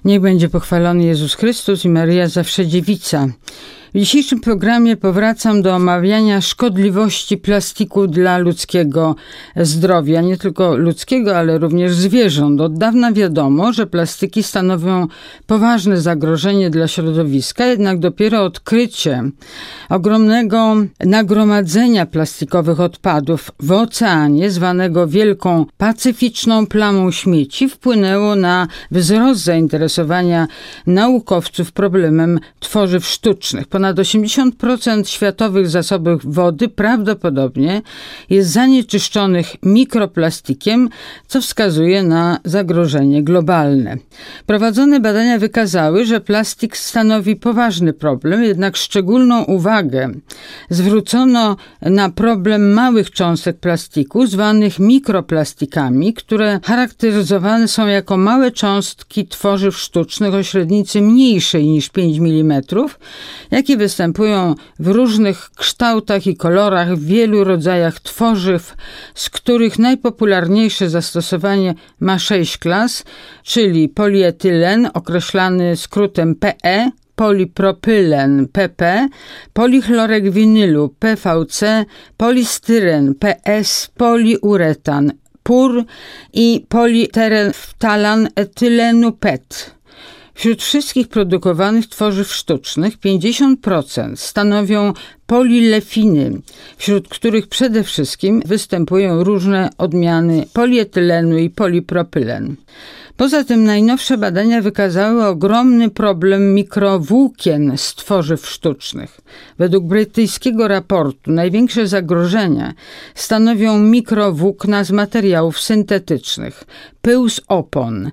Niech będzie pochwalony Jezus Chrystus i Maryja zawsze dziewica. W dzisiejszym programie powracam do omawiania szkodliwości plastiku dla ludzkiego zdrowia. Nie tylko ludzkiego, ale również zwierząt. Od dawna wiadomo, że plastiki stanowią poważne zagrożenie dla środowiska, jednak dopiero odkrycie ogromnego nagromadzenia plastikowych odpadów w oceanie, zwanego Wielką Pacyficzną Plamą Śmieci, wpłynęło na wzrost zainteresowania naukowców problemem tworzyw sztucznych. Ponad 80% światowych zasobów wody prawdopodobnie jest zanieczyszczonych mikroplastikiem, co wskazuje na zagrożenie globalne. Prowadzone badania wykazały, że plastik stanowi poważny problem, jednak szczególną uwagę zwrócono na problem małych cząstek plastiku, zwanych mikroplastikami, które charakteryzowane są jako małe cząstki tworzyw sztucznych o średnicy mniejszej niż 5 mm, jakie występują w różnych kształtach i kolorach w wielu rodzajach tworzyw, z których najpopularniejsze zastosowanie ma 6 klas, czyli polietylen, określany skrótem PE, polipropylen PP, polichlorek winylu PVC, polistyren PS, poliuretan PUR i politereftalan etylenu PET. Wśród wszystkich produkowanych tworzyw sztucznych 50% stanowią polilefiny, wśród których przede wszystkim występują różne odmiany polietylenu i polipropylen. Poza tym najnowsze badania wykazały ogromny problem mikrowłókien z tworzyw sztucznych. Według brytyjskiego raportu największe zagrożenia stanowią mikrowłókna z materiałów syntetycznych, pył z opon,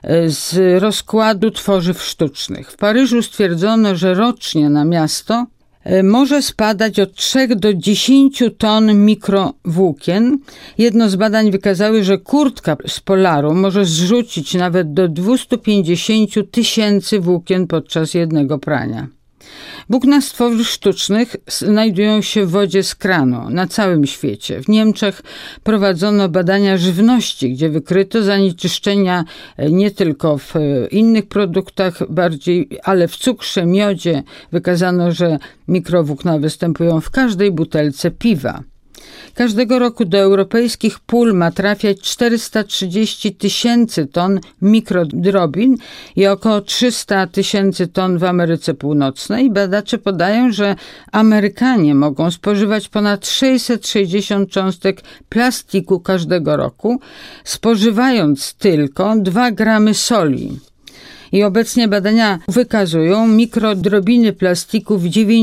z rozkładu tworzyw sztucznych. W Paryżu stwierdzono, że rocznie na miasto może spadać od 3 do 10 ton mikrowłókien. Jedno z badań wykazały, że kurtka z polaru może zrzucić nawet do 250 000 włókien podczas jednego prania. Włókna z tworzyw sztucznych znajdują się w wodzie z kranu na całym świecie. W Niemczech prowadzono badania żywności, gdzie wykryto zanieczyszczenia nie tylko w innych produktach bardziej, ale w cukrze, miodzie. Wykazano, że mikrowłókna występują w każdej butelce piwa. Każdego roku do europejskich pól ma trafiać 430 000 ton mikrodrobin i około 300 000 ton w Ameryce Północnej. Badacze podają, że Amerykanie mogą spożywać ponad 660 cząstek plastiku każdego roku, spożywając tylko 2 gramy soli. I obecnie badania wykazują mikrodrobiny plastiku w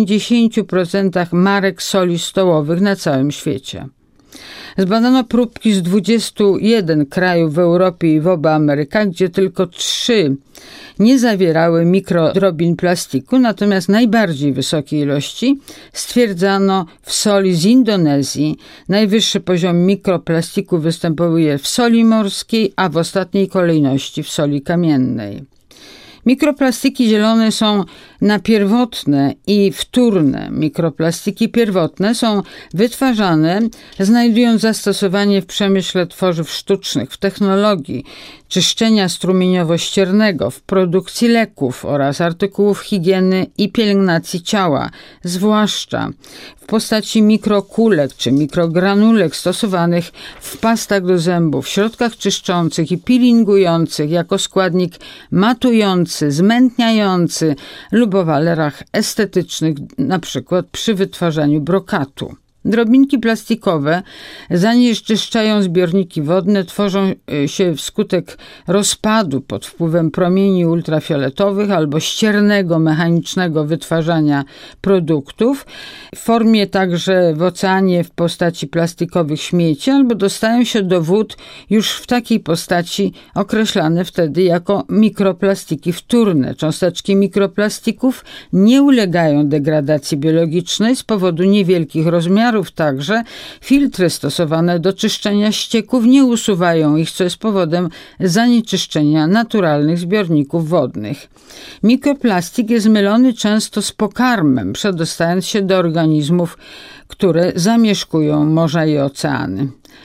90% marek soli stołowych na całym świecie. Zbadano próbki z 21 krajów w Europie i w obu Amerykach, gdzie tylko 3 nie zawierały mikrodrobin plastiku, natomiast najbardziej wysokie ilości stwierdzano w soli z Indonezji. Najwyższy poziom mikroplastiku występuje w soli morskiej, a w ostatniej kolejności w soli kamiennej. Mikroplastiki dzielone są na pierwotne i wtórne. Mikroplastiki pierwotne są wytwarzane, znajdując zastosowanie w przemyśle tworzyw sztucznych, w technologii czyszczenia strumieniowo-ściernego, w produkcji leków oraz artykułów higieny i pielęgnacji ciała, zwłaszcza w postaci mikrokulek czy mikrogranulek stosowanych w pastach do zębów, środkach czyszczących i peelingujących jako składnik matujący, zmętniający lub o walorach estetycznych, np. przy wytwarzaniu brokatu. Drobinki plastikowe zanieczyszczają zbiorniki wodne, tworzą się wskutek rozpadu pod wpływem promieni ultrafioletowych albo ściernego, mechanicznego wytwarzania produktów, w formie także w oceanie w postaci plastikowych śmieci, albo dostają się do wód już w takiej postaci określane wtedy jako mikroplastiki wtórne. Cząsteczki mikroplastików nie ulegają degradacji biologicznej z powodu niewielkich rozmiarów. Także filtry stosowane do czyszczenia ścieków nie usuwają ich, co jest powodem zanieczyszczenia naturalnych zbiorników wodnych. Mikroplastik jest mylony często z pokarmem, przedostając się do organizmów, które zamieszkują morza i oceany.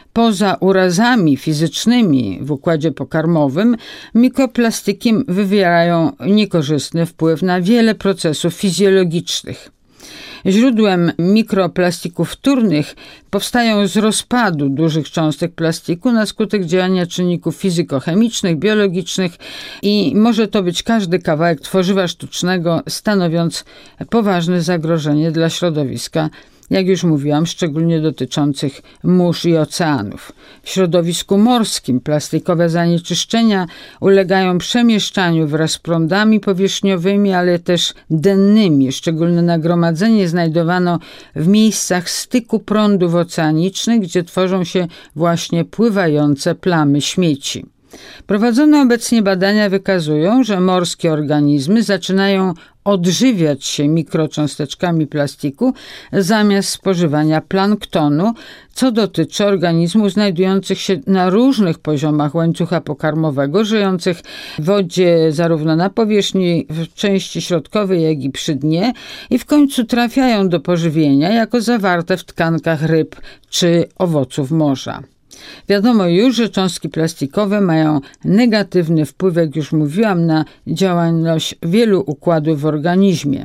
poza urazami fizycznymi w układzie pokarmowym, mikroplastiki wywierają niekorzystny wpływ na wiele procesów fizjologicznych. Źródłem mikroplastików wtórnych powstają z rozpadu dużych cząstek plastiku na skutek działania czynników fizykochemicznych, biologicznych i może to być każdy kawałek tworzywa sztucznego, stanowiąc poważne zagrożenie dla środowiska, jak już mówiłam, szczególnie dotyczących mórz i oceanów. W środowisku morskim plastikowe zanieczyszczenia ulegają przemieszczaniu wraz z prądami powierzchniowymi, ale też dennymi. Szczególne nagromadzenie znajdowano w miejscach styku prądów oceanicznych, gdzie tworzą się właśnie pływające plamy śmieci. Prowadzone obecnie badania wykazują, że morskie organizmy zaczynają odżywiać się mikrocząsteczkami plastiku zamiast spożywania planktonu, co dotyczy organizmów znajdujących się na różnych poziomach łańcucha pokarmowego, żyjących w wodzie zarówno na powierzchni, w części środkowej, jak i przy dnie i w końcu trafiają do pożywienia jako zawarte w tkankach ryb czy owoców morza. Wiadomo już, że cząstki plastikowe mają negatywny wpływ, jak już mówiłam, na działalność wielu układów w organizmie.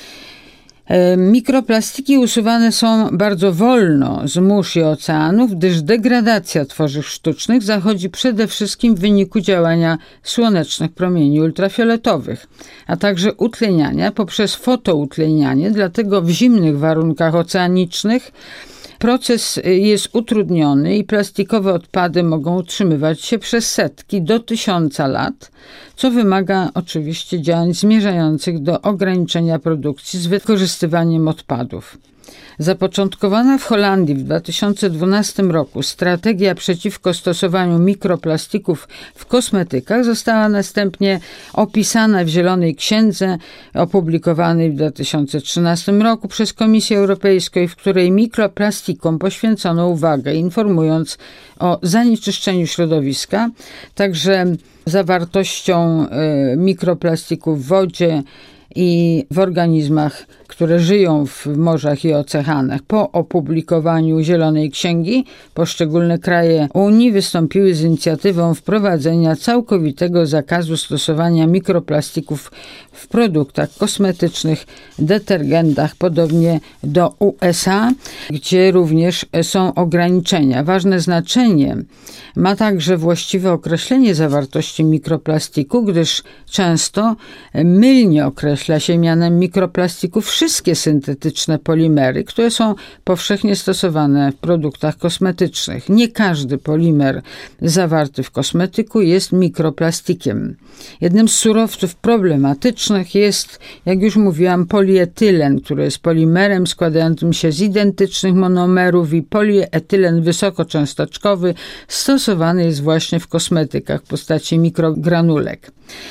Mikroplastiki usuwane są bardzo wolno z mórz i oceanów, gdyż degradacja tworzyw sztucznych zachodzi przede wszystkim w wyniku działania słonecznych promieni ultrafioletowych, a także utleniania poprzez fotoutlenianie, dlatego w zimnych warunkach oceanicznych proces jest utrudniony i plastikowe odpady mogą utrzymywać się przez setki do 1000 lat, co wymaga oczywiście działań zmierzających do ograniczenia produkcji z wykorzystywaniem odpadów. Zapoczątkowana w Holandii w 2012 roku strategia przeciwko stosowaniu mikroplastików w kosmetykach została następnie opisana w Zielonej Księdze opublikowanej w 2013 roku przez Komisję Europejską, w której mikroplastikom poświęcono uwagę, informując o zanieczyszczeniu środowiska, także zawartością mikroplastików w wodzie i w organizmach, które żyją w morzach i oceanach. Po opublikowaniu Zielonej Księgi poszczególne kraje Unii wystąpiły z inicjatywą wprowadzenia całkowitego zakazu stosowania mikroplastików w produktach kosmetycznych, detergentach, podobnie do USA, gdzie również są ograniczenia. Ważne znaczenie ma także właściwe określenie zawartości mikroplastiku, gdyż często mylnie określa się mianem mikroplastików wszystkie syntetyczne polimery, które są powszechnie stosowane w produktach kosmetycznych. Nie każdy polimer zawarty w kosmetyku jest mikroplastikiem. Jednym z surowców problematycznych jest, jak już mówiłam, polietylen, który jest polimerem składającym się z identycznych monomerów, i polietylen wysokoczęstoczkowy stosowany jest właśnie w kosmetykach w postaci mikrogranulek.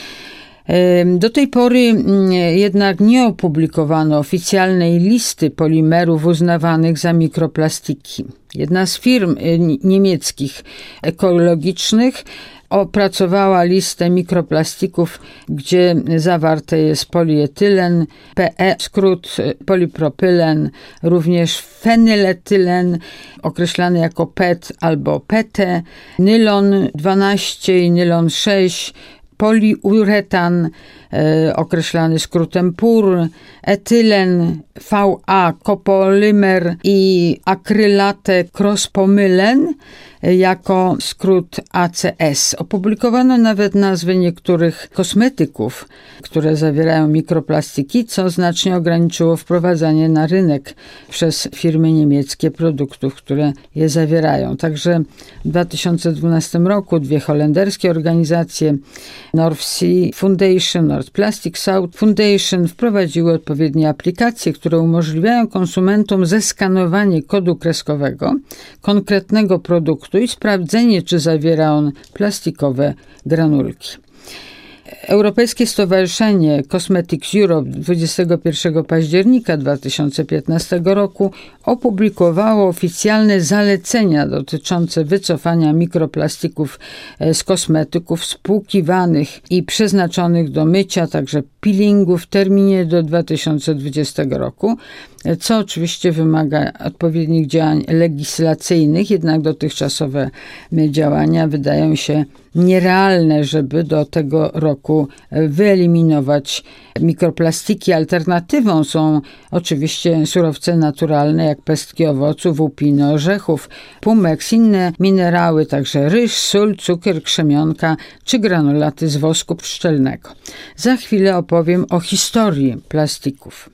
Do tej pory jednak nie opublikowano oficjalnej listy polimerów uznawanych za mikroplastiki. Jedna z firm niemieckich ekologicznych opracowała listę mikroplastików, gdzie zawarte jest polietylen, PE, skrót polipropylen, również fenyletylen, określany jako PET albo PT, nylon 12 i nylon 6, poliuretan, określany skrótem PUR, etylen, VA, kopolymer i akrylate crosspomylen jako skrót ACS. Opublikowano nawet nazwy niektórych kosmetyków, które zawierają mikroplastiki, co znacznie ograniczyło wprowadzanie na rynek przez firmy niemieckie produktów, które je zawierają. Także w 2012 roku dwie holenderskie organizacje, North Sea Foundation, North Plastic South Foundation, wprowadziły odpowiednie aplikacje, które umożliwiają konsumentom zeskanowanie kodu kreskowego konkretnego produktu i sprawdzenie, czy zawiera on plastikowe granulki. Europejskie Stowarzyszenie Cosmetics Europe 21 października 2015 roku opublikowało oficjalne zalecenia dotyczące wycofania mikroplastików z kosmetyków spłukiwanych i przeznaczonych do mycia, także peelingu w terminie do 2020 roku. co oczywiście wymaga odpowiednich działań legislacyjnych, jednak dotychczasowe działania wydają się nierealne, żeby do tego roku wyeliminować mikroplastiki. Alternatywą są oczywiście surowce naturalne, jak pestki owoców, łupiny, orzechów, pumeks, inne minerały, także ryż, sól, cukier, krzemionka czy granulaty z wosku pszczelnego. Za chwilę opowiem o historii plastików.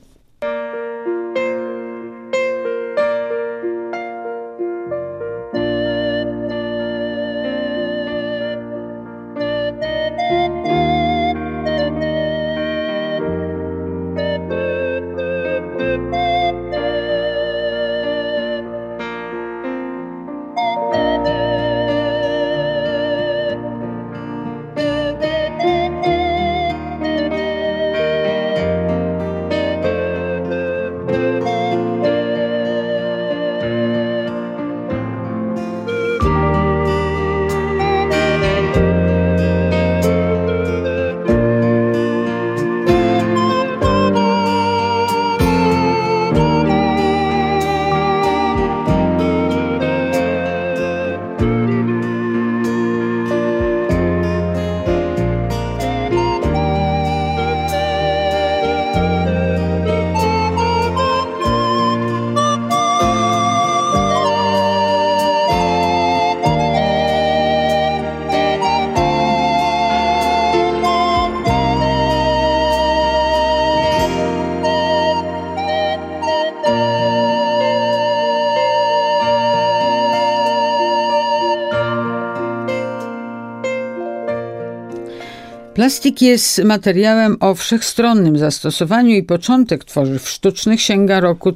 Plastik jest materiałem o wszechstronnym zastosowaniu i początek tworzyw sztucznych sięga roku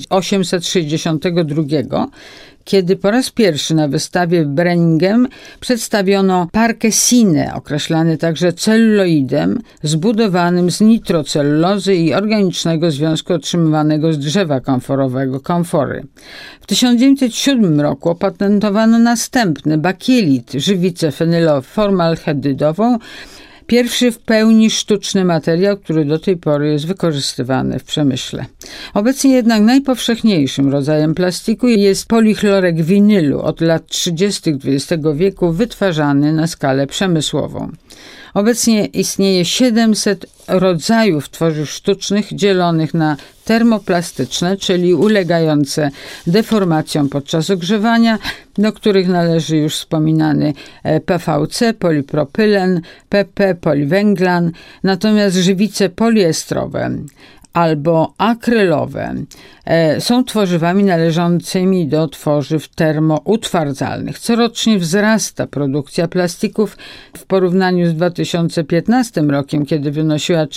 1862, kiedy po raz pierwszy na wystawie w Birmingham przedstawiono parkesinę, określany także celluloidem, zbudowanym z nitrocellulozy i organicznego związku otrzymywanego z drzewa komforowego, komfory. W 1907 roku opatentowano następny bakielit, żywicę fenyloformaldehydową, pierwszy w pełni sztuczny materiał, który do tej pory jest wykorzystywany w przemyśle. Obecnie jednak najpowszechniejszym rodzajem plastiku jest polichlorek winylu, od lat 30. XX wieku wytwarzany na skalę przemysłową. Obecnie istnieje 700 rodzajów tworzyw sztucznych dzielonych na termoplastyczne, czyli ulegające deformacjom podczas ogrzewania, do których należy już wspominany PVC, polipropylen, PP, poliwęglan, natomiast żywice poliestrowe albo akrylowe są tworzywami należącymi do tworzyw termoutwardzalnych. Corocznie wzrasta produkcja plastików w porównaniu z 2015 rokiem, kiedy wynosiła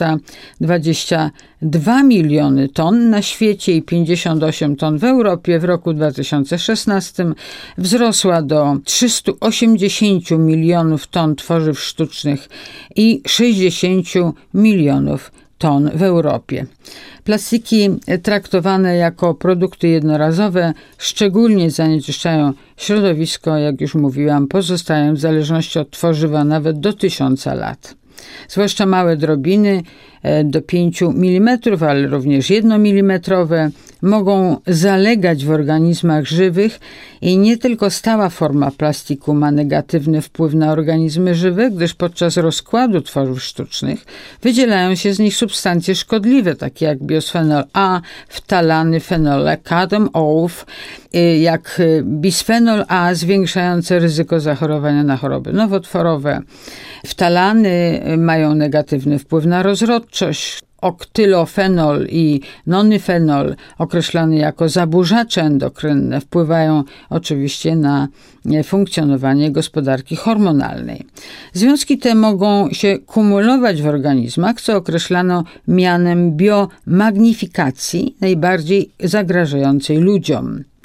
322 miliony ton na świecie i 58 ton w Europie. W roku 2016 wzrosła do 380 milionów ton tworzyw sztucznych i 60 milionów ton w Europie. Plastiki traktowane jako produkty jednorazowe szczególnie zanieczyszczają środowisko, jak już mówiłam, pozostają w zależności od tworzywa nawet do 1000 lat. Zwłaszcza małe drobiny do 5 mm, ale również 1 mm mogą zalegać w organizmach żywych i nie tylko stała forma plastiku ma negatywny wpływ na organizmy żywe, gdyż podczas rozkładu tworzyw sztucznych wydzielają się z nich substancje szkodliwe, takie jak biosfenol A, ftalany, fenole, kadm, ołów, jak bisfenol A zwiększające ryzyko zachorowania na choroby nowotworowe. Ftalany mają negatywny wpływ na rozrodczość. Oktylofenol i nonyfenol, określane jako zaburzacze endokrynne, wpływają oczywiście na funkcjonowanie gospodarki hormonalnej. Związki te mogą się kumulować w organizmach, co określano mianem biomagnifikacji, najbardziej zagrażającej ludziom.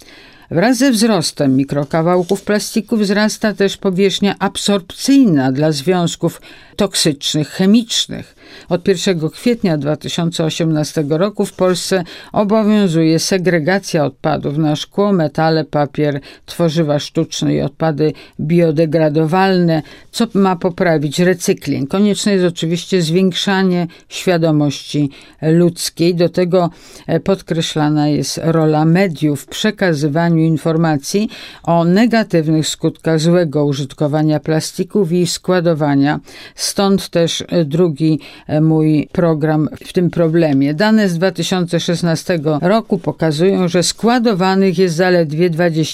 Wraz ze wzrostem mikrokawałków plastiku wzrasta też powierzchnia absorpcyjna dla związków toksycznych, chemicznych. Od 1 kwietnia 2018 roku w Polsce obowiązuje segregacja odpadów na szkło, metale, papier, tworzywa sztuczne i odpady biodegradowalne, co ma poprawić recykling. Konieczne jest oczywiście zwiększanie świadomości ludzkiej. Do tego podkreślana jest rola mediów w przekazywaniu informacji o negatywnych skutkach złego użytkowania plastików i składowania. Stąd też drugi mój program w tym problemie. Dane z 2016 roku pokazują, że składowanych jest zaledwie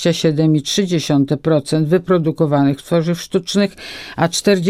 27,3% wyprodukowanych tworzyw sztucznych, a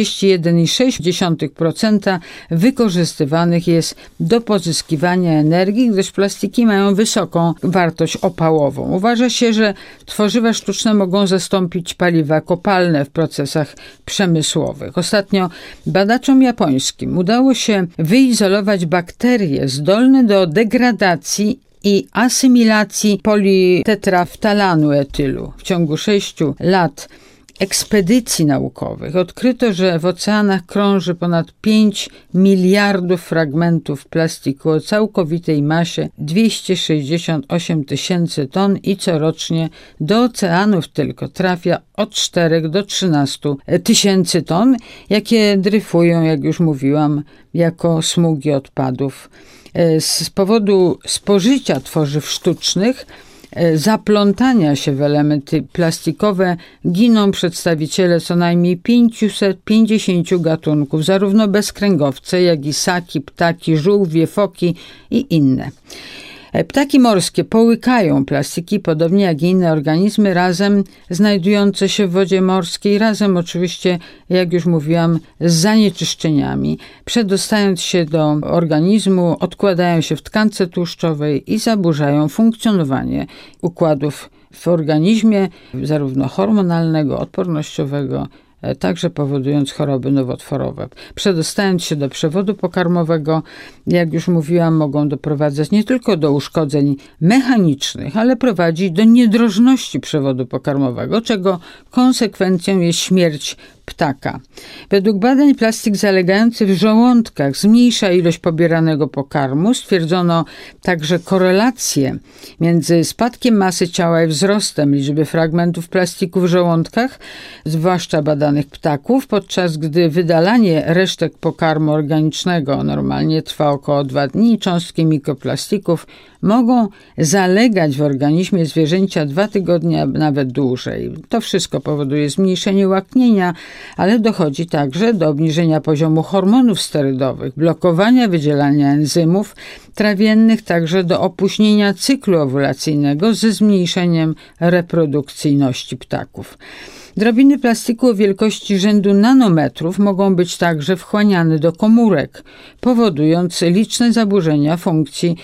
41,6% wykorzystywanych jest do pozyskiwania energii, gdyż plastiki mają wysoką wartość opałową. Uważa się, że tworzywa sztuczne mogą zastąpić paliwa kopalne w procesach przemysłowych. Ostatnio badaczom japońskim udało się wyizolować bakterie zdolne do degradacji i asymilacji politetraftalanu etylu. W ciągu 6 lat ekspedycji naukowych odkryto, że w oceanach krąży ponad 5 miliardów fragmentów plastiku o całkowitej masie 268 tysięcy ton i corocznie do oceanów tylko trafia od 4 do 13 tysięcy ton, jakie dryfują, jak już mówiłam, jako smugi odpadów. Z powodu spożycia tworzyw sztucznych, zaplątania się w elementy plastikowe giną przedstawiciele co najmniej 550 gatunków, zarówno bezkręgowce, jak i ssaki, ptaki, żółwie, foki i inne. Ptaki morskie połykają plastiki, podobnie jak i inne organizmy razem znajdujące się w wodzie morskiej, razem oczywiście, jak już mówiłam, z zanieczyszczeniami. Przedostając się do organizmu, odkładają się w tkance tłuszczowej i zaburzają funkcjonowanie układów w organizmie, zarówno hormonalnego, odpornościowego, także powodując choroby nowotworowe. Przedostając się do przewodu pokarmowego, jak już mówiłam, mogą doprowadzać nie tylko do uszkodzeń mechanicznych, ale prowadzić do niedrożności przewodu pokarmowego, czego konsekwencją jest śmierć ptaka. Według badań plastik zalegający w żołądkach zmniejsza ilość pobieranego pokarmu. Stwierdzono także korelację między spadkiem masy ciała i wzrostem liczby fragmentów plastiku w żołądkach, zwłaszcza badanych ptaków, podczas gdy wydalanie resztek pokarmu organicznego normalnie trwa około 2 dni. Cząstki mikroplastików mogą zalegać w organizmie zwierzęcia 2 tygodnie, a nawet dłużej. To wszystko powoduje zmniejszenie łaknienia, ale dochodzi także do obniżenia poziomu hormonów sterydowych, blokowania wydzielania enzymów trawiennych, także do opóźnienia cyklu owulacyjnego ze zmniejszeniem reprodukcyjności ptaków. Drobiny plastiku o wielkości rzędu nanometrów mogą być także wchłaniane do komórek, powodując liczne zaburzenia funkcji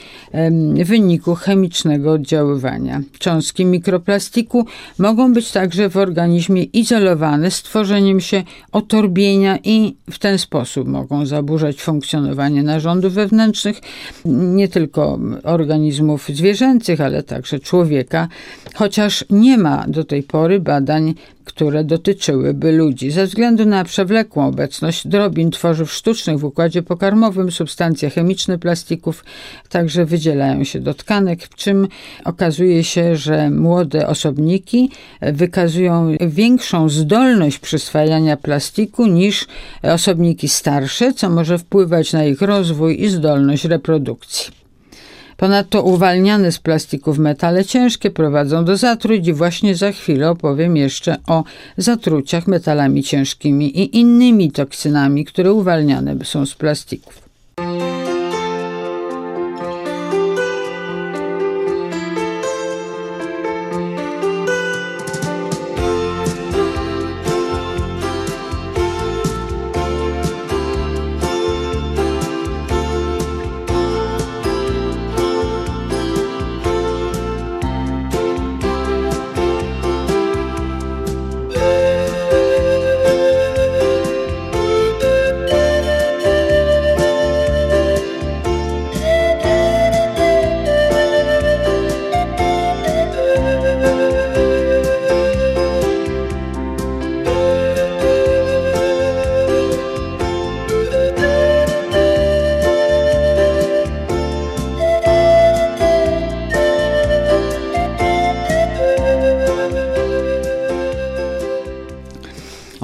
w wyniku chemicznego oddziaływania. Cząstki mikroplastiku mogą być także w organizmie izolowane z tworzeniem się otorbienia i w ten sposób mogą zaburzać funkcjonowanie narządów wewnętrznych nie tylko organizmów zwierzęcych, ale także człowieka, chociaż nie ma do tej pory badań, które dotyczyłyby ludzi. Ze względu na przewlekłą obecność drobin tworzyw sztucznych w układzie pokarmowym, substancje chemiczne plastików także wydzielają się do tkanek, w czym okazuje się, że młode osobniki wykazują większą zdolność przyswajania plastiku niż osobniki starsze, co może wpływać na ich rozwój i zdolność reprodukcji. Ponadto uwalniane z plastików metale ciężkie prowadzą do zatruć i właśnie za chwilę opowiem jeszcze o zatruciach metalami ciężkimi i innymi toksynami, które uwalniane są z plastików.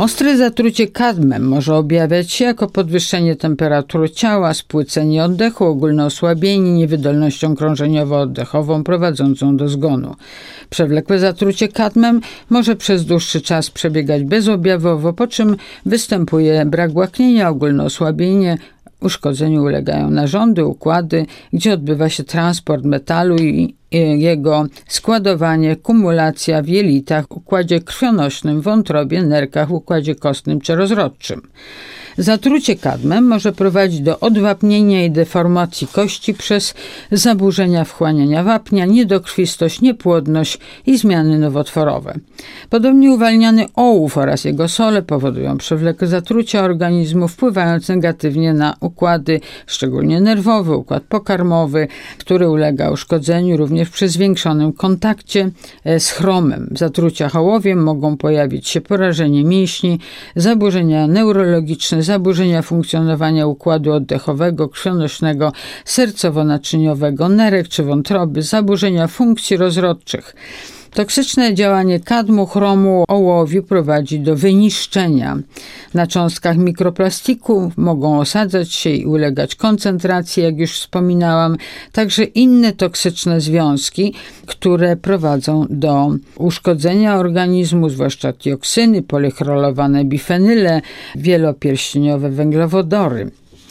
Ostre zatrucie kadmem może objawiać się jako podwyższenie temperatury ciała, spłycenie oddechu, ogólne osłabienie, niewydolnością krążeniowo-oddechową prowadzącą do zgonu. Przewlekłe zatrucie kadmem może przez dłuższy czas przebiegać bezobjawowo, po czym występuje brak łaknienia, ogólne osłabienie. Uszkodzeniu ulegają narządy, układy, gdzie odbywa się transport metalu i jego składowanie, kumulacja w jelitach, układzie krwionośnym, wątrobie, nerkach, układzie kostnym czy rozrodczym. Zatrucie kadmem może prowadzić do odwapnienia i deformacji kości przez zaburzenia wchłaniania wapnia, niedokrwistość, niepłodność i zmiany nowotworowe. Podobnie uwalniany ołów oraz jego sole powodują przewlekłe zatrucia organizmu, wpływając negatywnie na układy, szczególnie nerwowy, układ pokarmowy, który ulega uszkodzeniu również przy zwiększonym kontakcie z chromem. W zatruciach ołowiem mogą pojawić się porażenie mięśni, zaburzenia neurologiczne, zaburzenia funkcjonowania układu oddechowego, krwionośnego, sercowo-naczyniowego, nerek czy wątroby, zaburzenia funkcji rozrodczych. Toksyczne działanie kadmu, chromu, ołowiu prowadzi do wyniszczenia. Na cząstkach mikroplastiku mogą osadzać się i ulegać koncentracji, jak już wspominałam, także inne toksyczne związki, które prowadzą do uszkodzenia organizmu, zwłaszcza dioksyny, polichrolowane bifenyle, wielopierścieniowe węglowodory.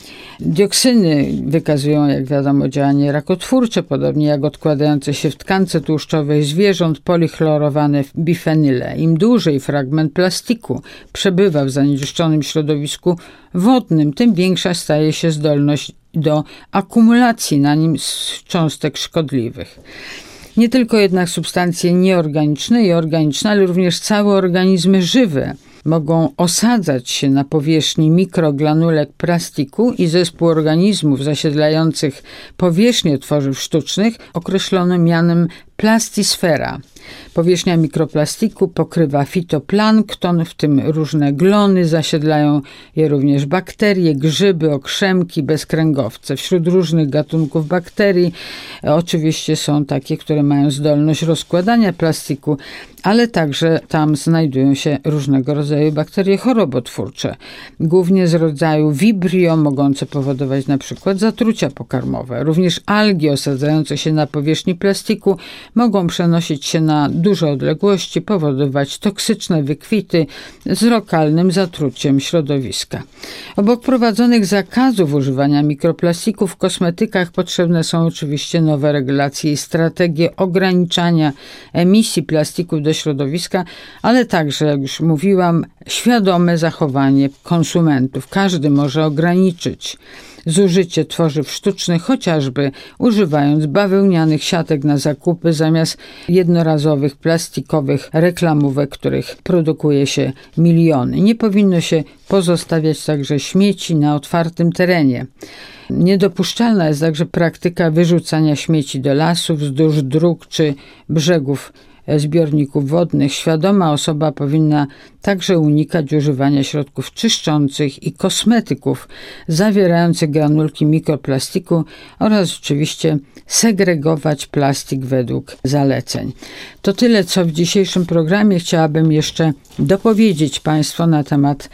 Dioksyny wykazują, jak wiadomo, działanie rakotwórcze, podobnie jak odkładające się w tkance tłuszczowej zwierząt polichlorowane bifenyle. Im dłużej fragment plastiku przebywa w zanieczyszczonym środowisku wodnym, tym większa staje się zdolność do akumulacji na nim cząstek szkodliwych. Nie tylko jednak substancje nieorganiczne i organiczne, ale również całe organizmy żywe mogą osadzać się na powierzchni mikrogranulek plastiku i zespół organizmów zasiedlających powierzchnię tworzyw sztucznych określono mianem plastisfera. Powierzchnia mikroplastiku pokrywa fitoplankton, w tym różne glony, zasiedlają je również bakterie, grzyby, okrzemki, bezkręgowce. Wśród różnych gatunków bakterii oczywiście są takie, które mają zdolność rozkładania plastiku, ale także tam znajdują się różnego rodzaju bakterie chorobotwórcze, głównie z rodzaju Vibrio, mogące powodować na przykład zatrucia pokarmowe. Również algi osadzające się na powierzchni plastiku mogą przenosić się na duże odległości, powodować toksyczne wykwity z lokalnym zatruciem środowiska. Obok prowadzonych zakazów używania mikroplastików w kosmetykach potrzebne są oczywiście nowe regulacje i strategie ograniczania emisji plastików do środowiska, ale także, jak już mówiłam, świadome zachowanie konsumentów. Każdy może ograniczyć zużycie tworzyw sztucznych, chociażby używając bawełnianych siatek na zakupy zamiast jednorazowych, plastikowych reklamówek, których produkuje się miliony. Nie powinno się pozostawiać także śmieci na otwartym terenie. Niedopuszczalna jest także praktyka wyrzucania śmieci do lasów, wzdłuż dróg czy brzegów zbiorników wodnych. Świadoma osoba powinna także unikać używania środków czyszczących i kosmetyków zawierających granulki mikroplastiku oraz oczywiście segregować plastik według zaleceń. To tyle, co w dzisiejszym programie. Chciałabym jeszcze dopowiedzieć Państwu na temat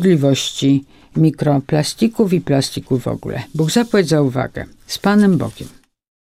szkodliwości mikroplastików i plastiku w ogóle. Bóg zapłać za uwagę. Z Panem Bogiem.